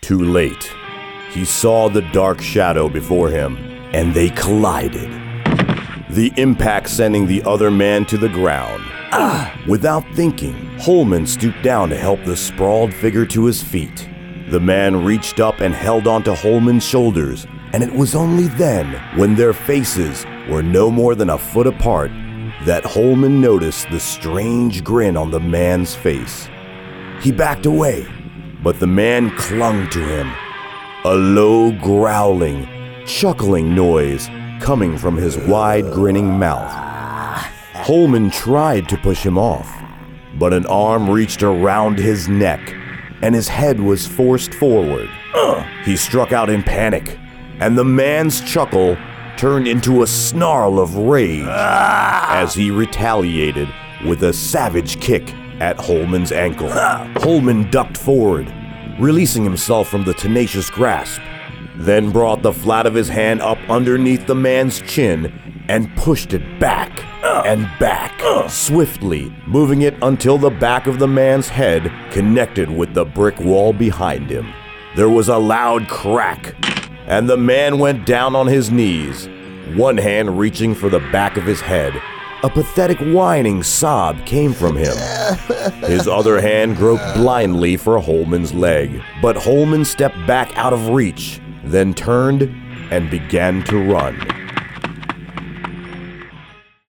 Too late. He saw the dark shadow before him, and they collided. The impact sending the other man to the ground. Without thinking, Holman stooped down to help the sprawled figure to his feet. The man reached up and held onto Holman's shoulders, and it was only then, when their faces were no more than a foot apart, that Holman noticed the strange grin on the man's face. He backed away, but the man clung to him. A low growling, chuckling noise coming from his wide grinning mouth. Holman tried to push him off, but an arm reached around his neck, and his head was forced forward. He struck out in panic, and the man's chuckle turned into a snarl of rage as he retaliated with a savage kick at Holman's ankle. Holman ducked forward, releasing himself from the tenacious grasp, then brought the flat of his hand up underneath the man's chin and pushed it back and back, swiftly moving it until the back of the man's head connected with the brick wall behind him. There was a loud crack, and the man went down on his knees, one hand reaching for the back of his head. A pathetic whining sob came from him. His other hand groped blindly for Holman's leg, but Holman stepped back out of reach, then turned and began to run.